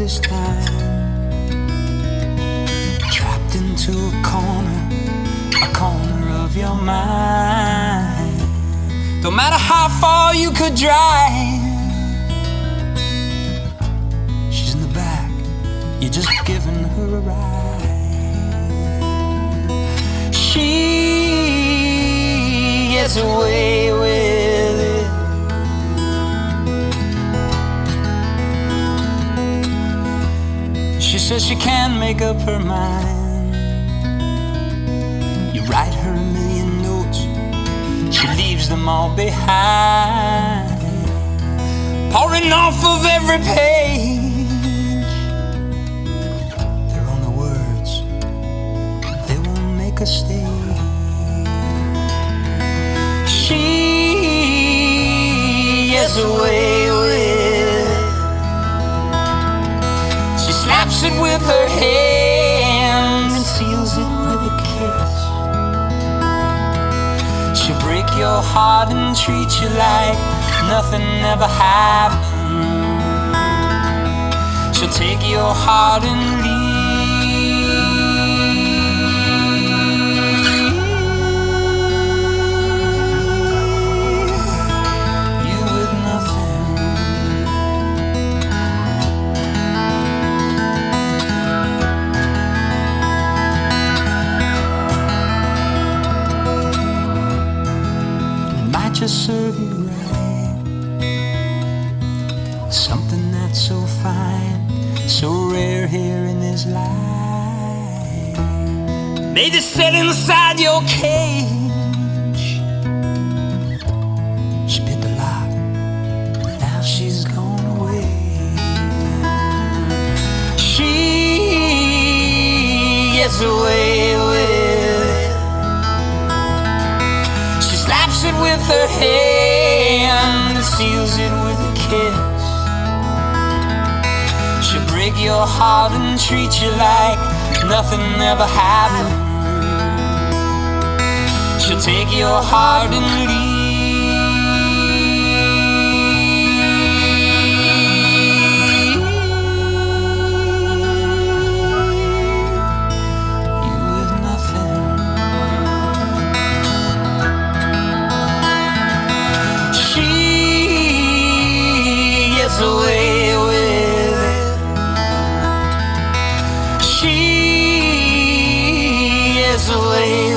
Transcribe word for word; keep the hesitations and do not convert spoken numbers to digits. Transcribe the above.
this time. Trapped into a corner, a corner of your mind. No matter how far you could drive, she's in the back, you're just giving her a ride. She gets away with it. She says she can't make up her mind. You write her a million notes, she leaves them all behind, pouring off of every page. They're only words, they won't make a stay. She gets away with it. She slaps it with her hand and seals it with a kiss. She'll break your heart and treat you like nothing ever happened. She'll take your heart and leave you with nothing. It might just serve you right, something that's so fine, so rare here in this life. Made to sit inside your cage. She bit the lock, now she's gone away. She gets away with it. She slaps it with her hand and seals it with a kiss. She'll break your heart and treat you like nothing ever happened. She'll take your heart and leave you with nothing. She gets away with it. She gets away